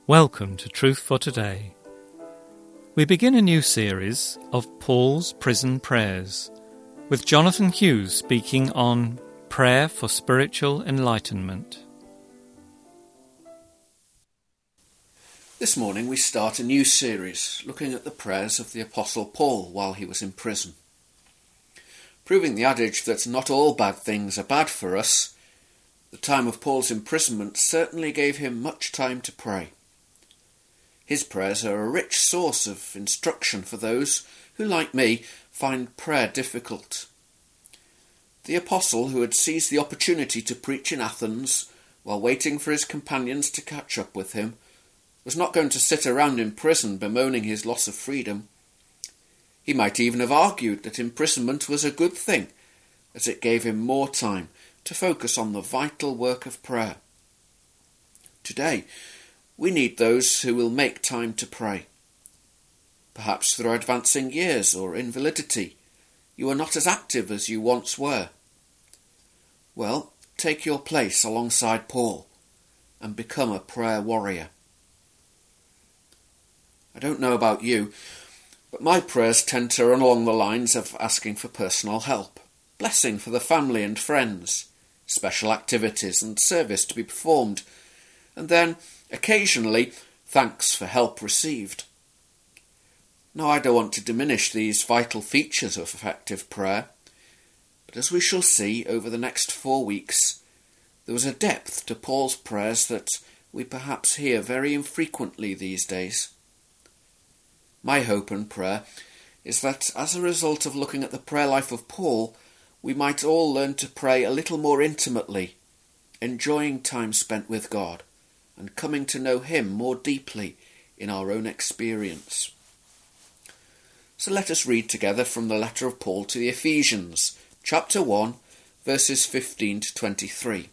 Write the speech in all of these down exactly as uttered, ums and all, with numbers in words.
Welcome to Truth for Today. We begin a new series of Paul's Prison Prayers, with Jonathan Hughes speaking on prayer for spiritual enlightenment. This morning we start a new series looking at the prayers of the Apostle Paul while he was in prison. Proving the adage that not all bad things are bad for us, the time of Paul's imprisonment certainly gave him much time to pray. His prayers are a rich source of instruction for those who, like me, find prayer difficult. The apostle, who had seized the opportunity to preach in Athens while waiting for his companions to catch up with him, was not going to sit around in prison bemoaning his loss of freedom. He might even have argued that imprisonment was a good thing, as it gave him more time to focus on the vital work of prayer. Today, we need those who will make time to pray. Perhaps through advancing years or invalidity, you are not as active as you once were. Well, take your place alongside Paul and become a prayer warrior. I don't know about you, but my prayers tend to run along the lines of asking for personal help, blessing for the family and friends, special activities and service to be performed, and then, occasionally, thanks for help received. Now, I don't want to diminish these vital features of effective prayer, but as we shall see over the next four weeks, there was a depth to Paul's prayers that we perhaps hear very infrequently these days. My hope and prayer is that as a result of looking at the prayer life of Paul, we might all learn to pray a little more intimately, enjoying time spent with God, and coming to know him more deeply in our own experience. So let us read together from the letter of Paul to the Ephesians, chapter one, verses fifteen to twenty-three.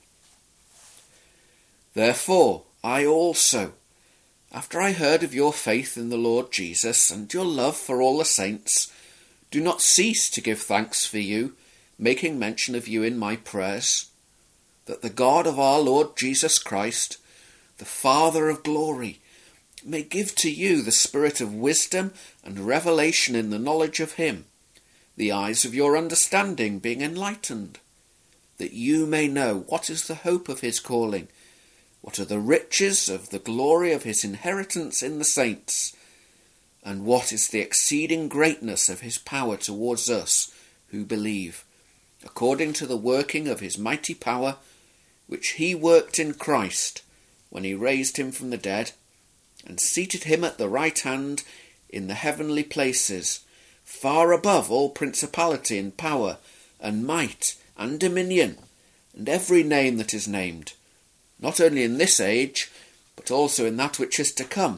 Therefore, I also, after I heard of your faith in the Lord Jesus and your love for all the saints, do not cease to give thanks for you, making mention of you in my prayers, that the God of our Lord Jesus Christ, the Father of glory, may give to you the spirit of wisdom and revelation in the knowledge of him, the eyes of your understanding being enlightened, that you may know what is the hope of his calling, what are the riches of the glory of his inheritance in the saints, and what is the exceeding greatness of his power towards us who believe, according to the working of his mighty power, which he worked in Christ, when he raised him from the dead, and seated him at the right hand in the heavenly places, far above all principality and power, and might, and dominion, and every name that is named, not only in this age, but also in that which is to come.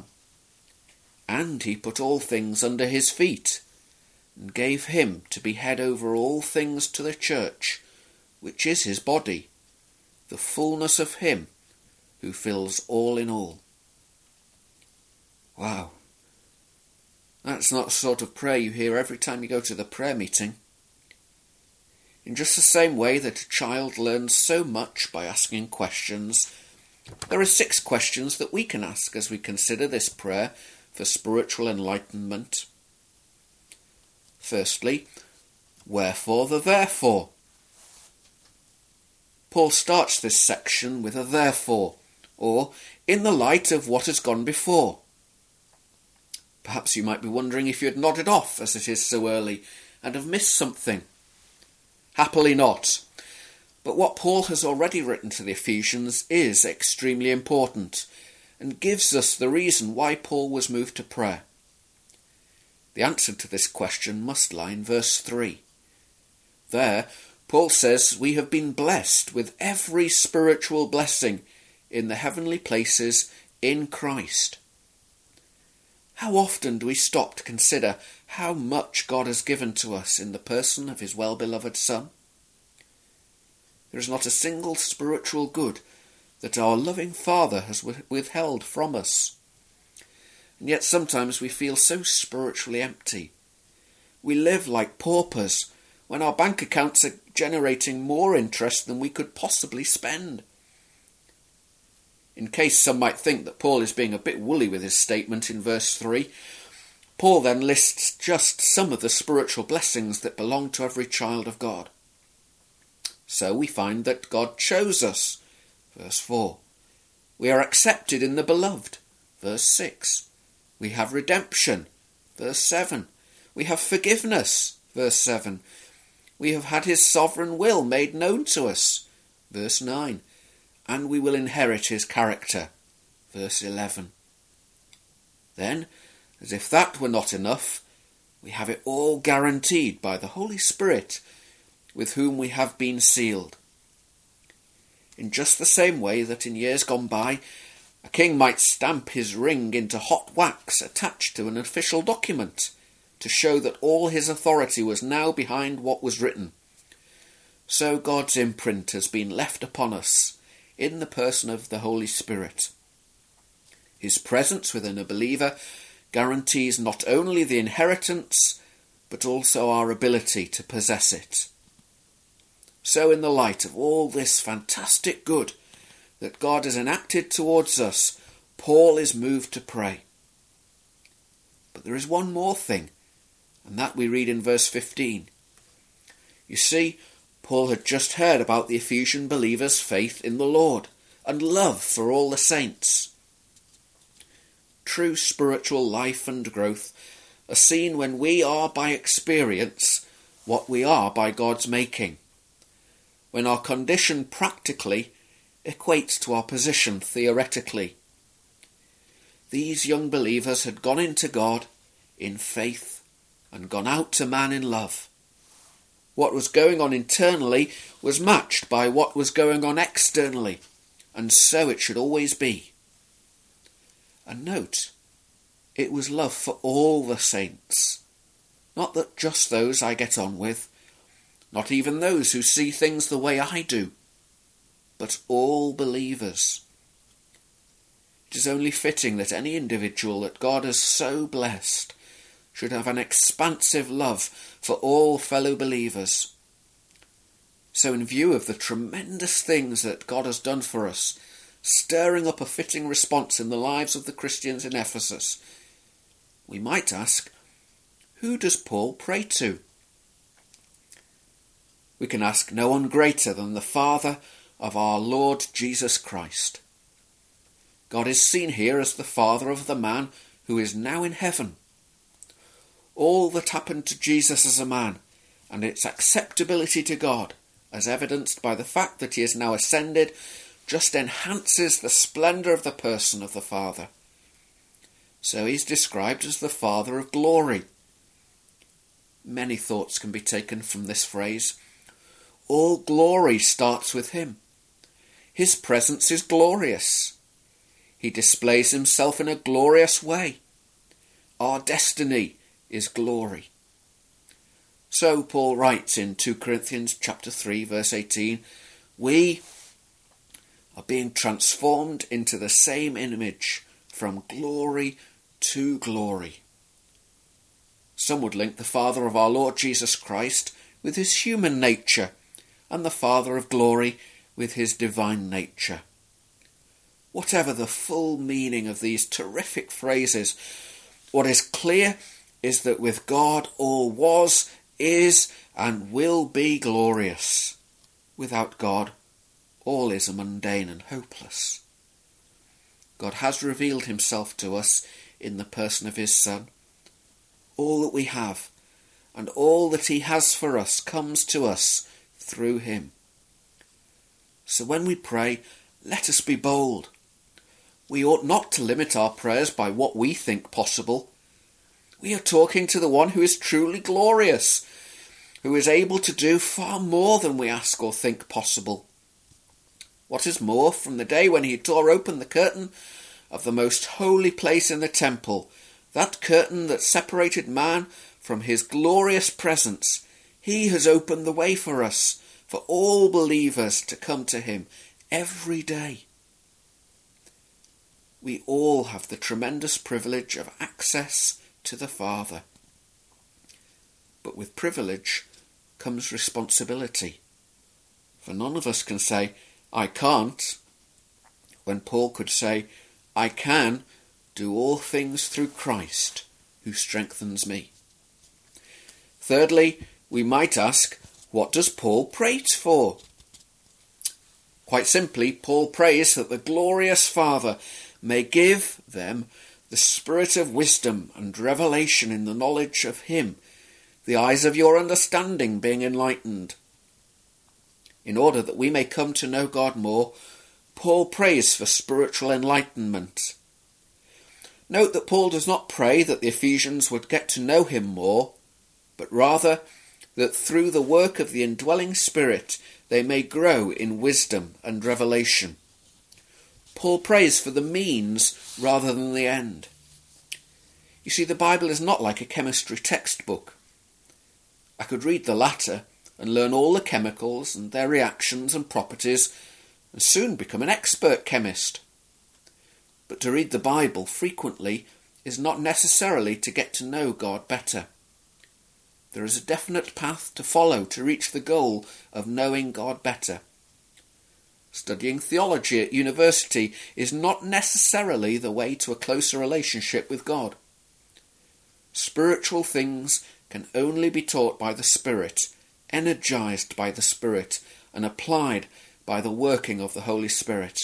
And he put all things under his feet, and gave him to be head over all things to the church, which is his body, the fullness of him who fills all in all. Wow. That's not the sort of prayer you hear every time you go to the prayer meeting. In just the same way that a child learns so much by asking questions, there are six questions that we can ask as we consider this prayer for spiritual enlightenment. Firstly, wherefore the therefore? Paul starts this section with a therefore, or in the light of what has gone before. Perhaps you might be wondering if you had nodded off as it is so early and have missed something. Happily not. But what Paul has already written to the Ephesians is extremely important and gives us the reason why Paul was moved to prayer. The answer to this question must lie in verse three. There, Paul says we have been blessed with every spiritual blessing in the heavenly places in Christ. How often do we stop to consider how much God has given to us in the person of his well-beloved Son? There is not a single spiritual good that our loving Father has withheld from us. And yet sometimes we feel so spiritually empty. We live like paupers when our bank accounts are generating more interest than we could possibly spend. In case some might think that Paul is being a bit woolly with his statement in verse three, Paul then lists just some of the spiritual blessings that belong to every child of God. So we find that God chose us, verse four. We are accepted in the beloved, verse six. We have redemption, verse seven. We have forgiveness, verse seven. We have had his sovereign will made known to us, verse nine. And we will inherit his character, verse eleven. Then, as if that were not enough, we have it all guaranteed by the Holy Spirit, with whom we have been sealed. In just the same way that in years gone by, a king might stamp his ring into hot wax attached to an official document to show that all his authority was now behind what was written, so God's imprint has been left upon us in the person of the Holy Spirit. His presence within a believer guarantees not only the inheritance, but also our ability to possess it. So in the light of all this fantastic good that God has enacted towards us, Paul is moved to pray. But there is one more thing, and that we read in verse fifteen. You see, Paul had just heard about the Ephesian believers' faith in the Lord and love for all the saints. True spiritual life and growth are seen when we are by experience what we are by God's making, when our condition practically equates to our position theoretically. These young believers had gone into God in faith and gone out to man in love. What was going on internally was matched by what was going on externally, and so it should always be. And note, it was love for all the saints, not that just those I get on with, not even those who see things the way I do, but all believers. It is only fitting that any individual that God has so blessed should have an expansive love for all fellow believers. So in view of the tremendous things that God has done for us, stirring up a fitting response in the lives of the Christians in Ephesus, we might ask, who does Paul pray to? We can ask no one greater than the Father of our Lord Jesus Christ. God is seen here as the Father of the man who is now in heaven. All that happened to Jesus as a man, and its acceptability to God, as evidenced by the fact that he is now ascended, just enhances the splendour of the person of the Father. So he is described as the Father of glory. Many thoughts can be taken from this phrase. All glory starts with him. His presence is glorious. He displays himself in a glorious way. Our destiny is glory. So Paul writes in Second Corinthians chapter three, verse eighteen, we are being transformed into the same image from glory to glory. Some would link the Father of our Lord Jesus Christ with his human nature, and the Father of glory with his divine nature. Whatever the full meaning of these terrific phrases, what is clear is that with God all was, is, and will be glorious. Without God, all is mundane and hopeless. God has revealed himself to us in the person of his Son. All that we have, and all that he has for us, comes to us through him. So when we pray, let us be bold. We ought not to limit our prayers by what we think possible. We are talking to the one who is truly glorious, who is able to do far more than we ask or think possible. What is more, from the day when he tore open the curtain of the most holy place in the temple, that curtain that separated man from his glorious presence, he has opened the way for us, for all believers to come to him every day. We all have the tremendous privilege of access to the Father. But with privilege comes responsibility. For none of us can say, I can't, when Paul could say, I can do all things through Christ who strengthens me. Thirdly, we might ask, what does Paul pray for? Quite simply, Paul prays that the glorious Father may give them the spirit of wisdom and revelation in the knowledge of him, the eyes of your understanding being enlightened. In order that we may come to know God more, Paul prays for spiritual enlightenment. Note that Paul does not pray that the Ephesians would get to know him more, but rather that through the work of the indwelling Spirit they may grow in wisdom and revelation. Paul prays for the means rather than the end. You see, the Bible is not like a chemistry textbook. I could read the latter and learn all the chemicals and their reactions and properties and soon become an expert chemist. But to read the Bible frequently is not necessarily to get to know God better. There is a definite path to follow to reach the goal of knowing God better. Studying theology at university is not necessarily the way to a closer relationship with God. Spiritual things can only be taught by the Spirit, energized by the Spirit, and applied by the working of the Holy Spirit.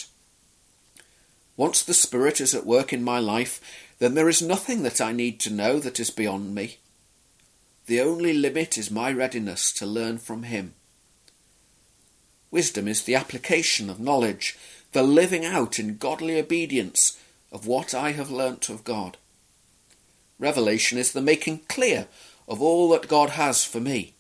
Once the Spirit is at work in my life, then there is nothing that I need to know that is beyond me. The only limit is my readiness to learn from him. Wisdom is the application of knowledge, the living out in godly obedience of what I have learnt of God. Revelation is the making clear of all that God has for me.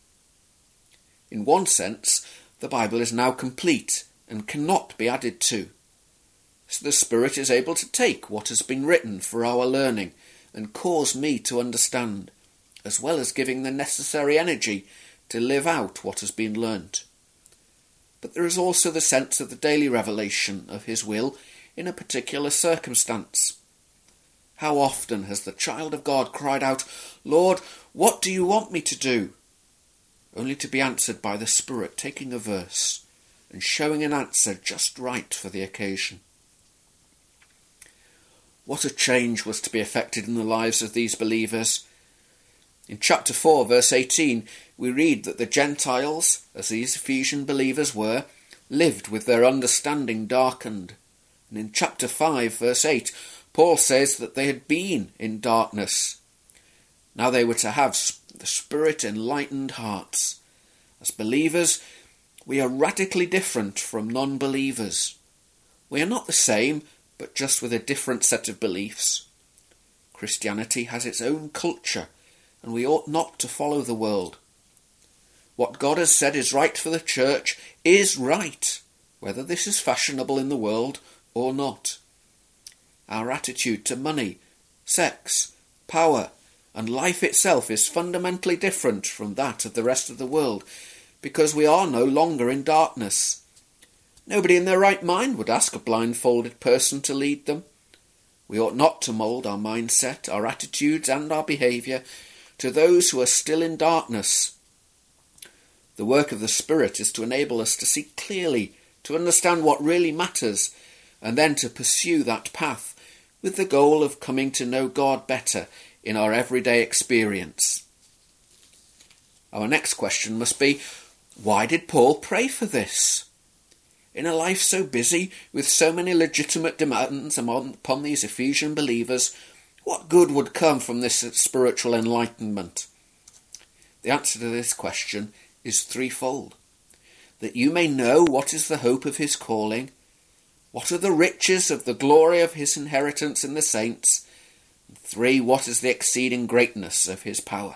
In one sense, the Bible is now complete and cannot be added to. So the Spirit is able to take what has been written for our learning and cause me to understand, as well as giving the necessary energy to live out what has been learnt. But there is also the sense of the daily revelation of his will in a particular circumstance. How often has the child of God cried out, Lord, what do you want me to do? Only to be answered by the Spirit taking a verse and showing an answer just right for the occasion. What a change was to be effected in the lives of these believers. In chapter four, verse eighteen, we read that the Gentiles, as these Ephesian believers were, lived with their understanding darkened. And in chapter five, verse eight, Paul says that they had been in darkness. Now they were to have the Spirit-enlightened hearts. As believers, we are radically different from non-believers. We are not the same, but just with a different set of beliefs. Christianity has its own culture, and we ought not to follow the world. What God has said is right for the church is right, whether this is fashionable in the world or not. Our attitude to money, sex, power, and life itself is fundamentally different from that of the rest of the world, because we are no longer in darkness. Nobody in their right mind would ask a blindfolded person to lead them. We ought not to mould our mindset, our attitudes, and our behaviour to those who are still in darkness. The work of the Spirit is to enable us to see clearly, to understand what really matters, and then to pursue that path with the goal of coming to know God better in our everyday experience. Our next question must be, why did Paul pray for this? In a life so busy, with so many legitimate demands upon these Ephesian believers, what good would come from this spiritual enlightenment? The answer to this question is threefold. That you may know what is the hope of his calling, what are the riches of the glory of his inheritance in the saints, and three, what is the exceeding greatness of his power.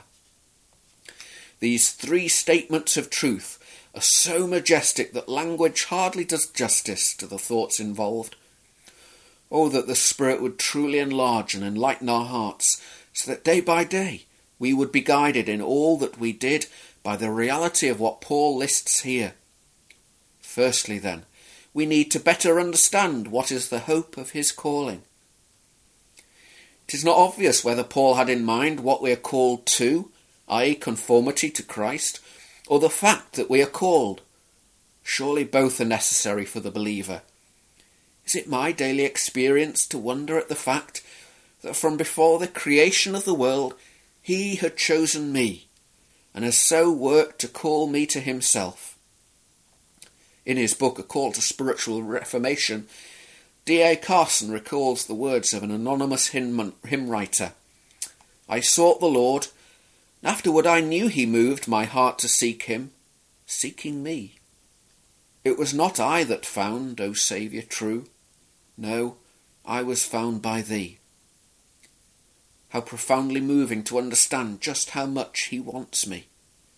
These three statements of truth are so majestic that language hardly does justice to the thoughts involved. Oh, that the Spirit would truly enlarge and enlighten our hearts, so that day by day we would be guided in all that we did by the reality of what Paul lists here. Firstly, then, we need to better understand what is the hope of his calling. It is not obvious whether Paul had in mind what we are called to, that is conformity to Christ, or the fact that we are called. Surely both are necessary for the believer. Is it my daily experience to wonder at the fact that from before the creation of the world he had chosen me, and has so worked to call me to himself? In his book A Call to Spiritual Reformation, D A Carson recalls the words of an anonymous hymn, hymn writer. I sought the Lord, and afterward I knew he moved my heart to seek him, seeking me. It was not I that found, O Saviour true, no, I was found by thee. How profoundly moving to understand just how much he wants me.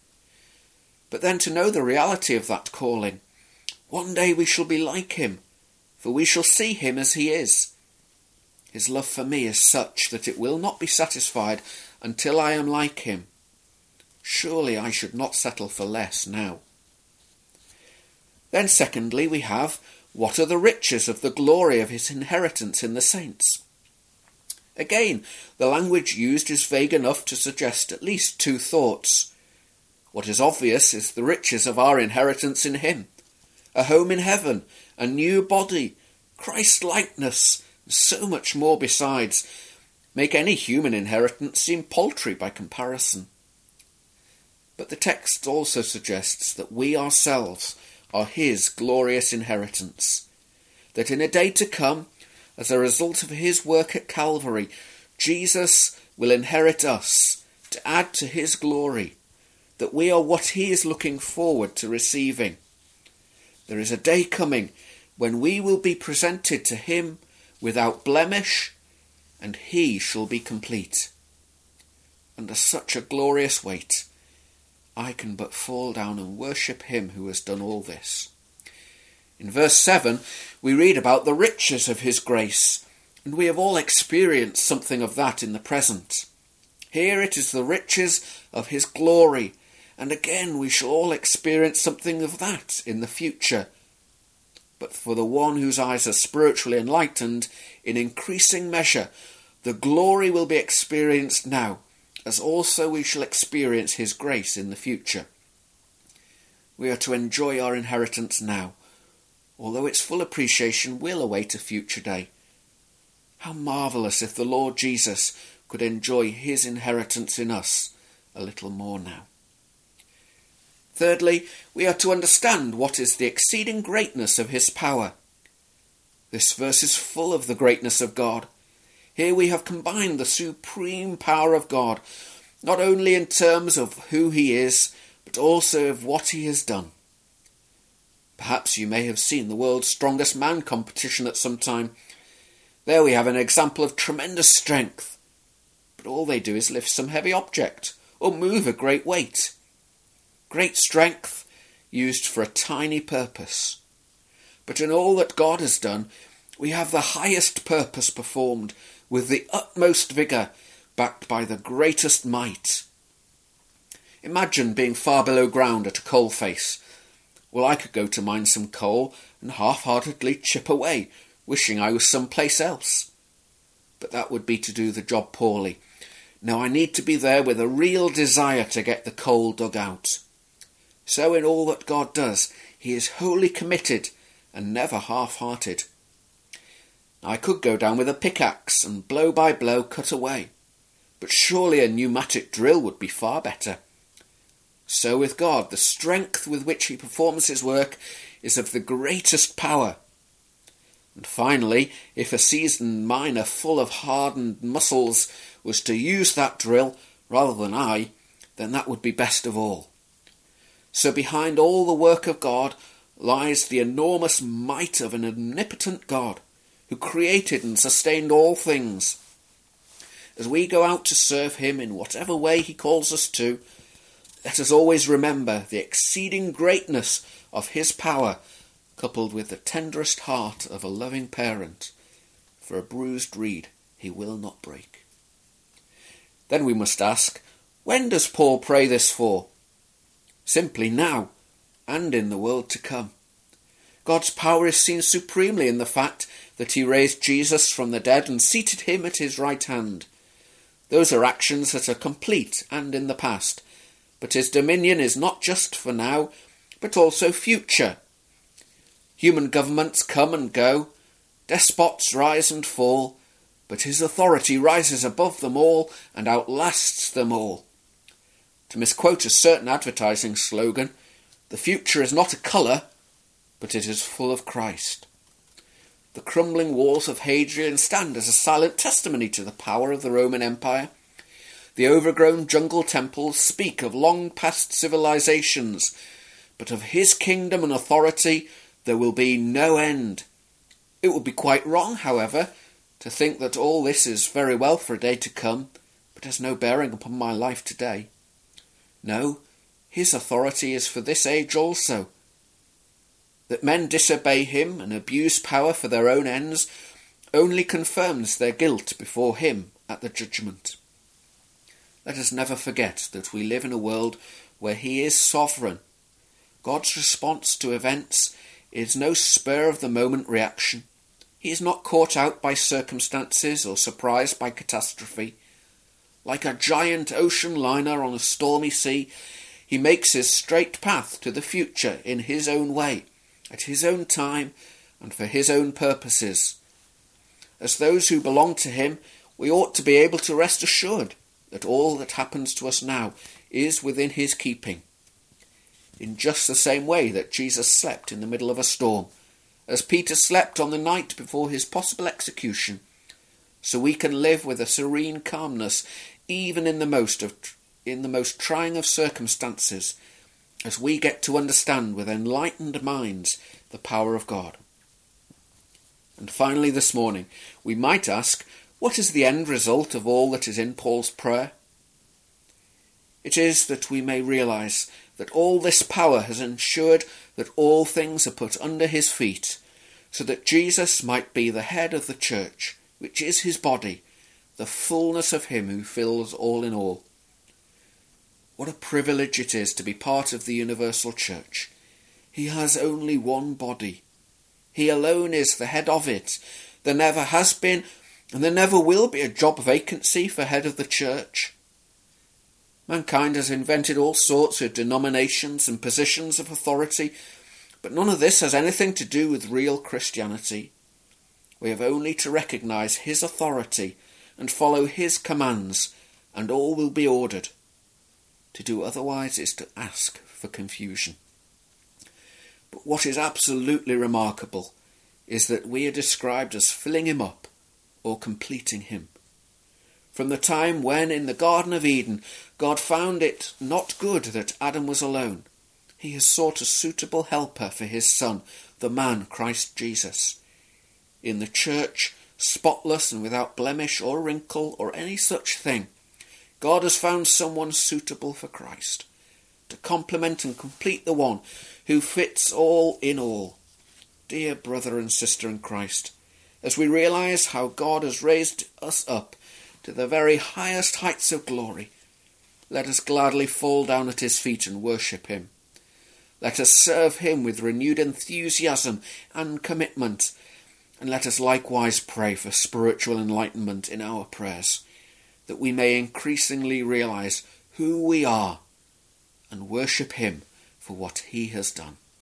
But then to know the reality of that calling. One day we shall be like him, for we shall see him as he is. His love for me is such that it will not be satisfied until I am like him. Surely I should not settle for less now. Then secondly we have, what are the riches of the glory of his inheritance in the saints? Again, the language used is vague enough to suggest at least two thoughts. What is obvious is the riches of our inheritance in him. A home in heaven, a new body, Christ-likeness, and so much more besides, make any human inheritance seem paltry by comparison. But the text also suggests that we ourselves are his glorious inheritance, that in a day to come, as a result of his work at Calvary, Jesus will inherit us to add to his glory, that we are what he is looking forward to receiving. There is a day coming when we will be presented to him without blemish, and he shall be complete. Under such a glorious weight, I can but fall down and worship him who has done all this. In verse seven, we read about the riches of his grace, and we have all experienced something of that in the present. Here it is the riches of his glory, and again we shall all experience something of that in the future. But for the one whose eyes are spiritually enlightened, in increasing measure, the glory will be experienced now, as also we shall experience his grace in the future. We are to enjoy our inheritance now, although its full appreciation will await a future day. How marvellous if the Lord Jesus could enjoy his inheritance in us a little more now. Thirdly, we are to understand what is the exceeding greatness of his power. This verse is full of the greatness of God. Here we have combined the supreme power of God, not only in terms of who he is, but also of what he has done. Perhaps you may have seen the World's Strongest Man competition at some time. There we have an example of tremendous strength, but all they do is lift some heavy object or move a great weight. Great strength used for a tiny purpose. But in all that God has done, we have the highest purpose performed with the utmost vigour, backed by the greatest might. Imagine being far below ground at a coal face. Well, I could go to mine some coal and half-heartedly chip away, wishing I was someplace else. But that would be to do the job poorly. Now I need to be there with a real desire to get the coal dug out. So in all that God does, he is wholly committed and never half-hearted. I could go down with a pickaxe and blow by blow cut away, but surely a pneumatic drill would be far better. So with God, the strength with which he performs his work is of the greatest power. And finally, if a seasoned miner full of hardened muscles was to use that drill rather than I, then that would be best of all. So behind all the work of God lies the enormous might of an omnipotent God who created and sustained all things. As we go out to serve him in whatever way he calls us to, let us always remember the exceeding greatness of his power, coupled with the tenderest heart of a loving parent. For a bruised reed he will not break. Then we must ask, when does Paul pray this for? Simply now, and in the world to come. God's power is seen supremely in the fact that he raised Jesus from the dead and seated him at his right hand. Those are actions that are complete and in the past, but his dominion is not just for now, but also future. Human governments come and go, Despots rise and fall, but his authority rises above them all and outlasts them all. To misquote a certain advertising slogan, the future is not a colour, but it is full of Christ. The crumbling walls of Hadrian stand as a silent testimony to the power of the Roman Empire. The overgrown jungle temples speak of long-past civilizations, but of his kingdom and authority there will be no end. It would be quite wrong, however, to think that all this is very well for a day to come, but has no bearing upon my life today. No, his authority is for this age also. That men disobey him and abuse power for their own ends only confirms their guilt before him at the judgment. Let us never forget that we live in a world where he is sovereign. God's response to events is no spur-of-the-moment reaction. He is not caught out by circumstances or surprised by catastrophe. Like a giant ocean liner on a stormy sea, he makes his straight path to the future in his own way, at his own time, and for his own purposes. As those who belong to him, we ought to be able to rest assured that all that happens to us now is within his keeping. In just the same way that Jesus slept in the middle of a storm, as Peter slept on the night before his possible execution, so we can live with a serene calmness even in the most of in the most trying of circumstances, as we get to understand with enlightened minds the power of God. And finally this morning, we might ask, what is the end result of all that is in Paul's prayer? It is that we may realise that all this power has ensured that all things are put under his feet, so that Jesus might be the head of the church, which is his body, the fullness of him who fills all in all. What a privilege it is to be part of the universal church. He has only one body. He alone is the head of it. There never has been, and there never will be a job vacancy for head of the church. Mankind has invented all sorts of denominations and positions of authority, but none of this has anything to do with real Christianity. We have only to recognise his authority and follow his commands, and all will be ordered. To do otherwise is to ask for confusion. But what is absolutely remarkable is that we are described as filling him up or completing him. From the time when in the Garden of Eden God found it not good that Adam was alone, he has sought a suitable helper for his son, the man Christ Jesus. In the church, spotless and without blemish or wrinkle or any such thing, God has found someone suitable for Christ, to complement and complete the one who fits all in all. Dear brother and sister in Christ, as we realise how God has raised us up to the very highest heights of glory, let us gladly fall down at his feet and worship him. Let us serve him with renewed enthusiasm and commitment, and let us likewise pray for spiritual enlightenment in our prayers, that we may increasingly realise who we are and worship him for what he has done.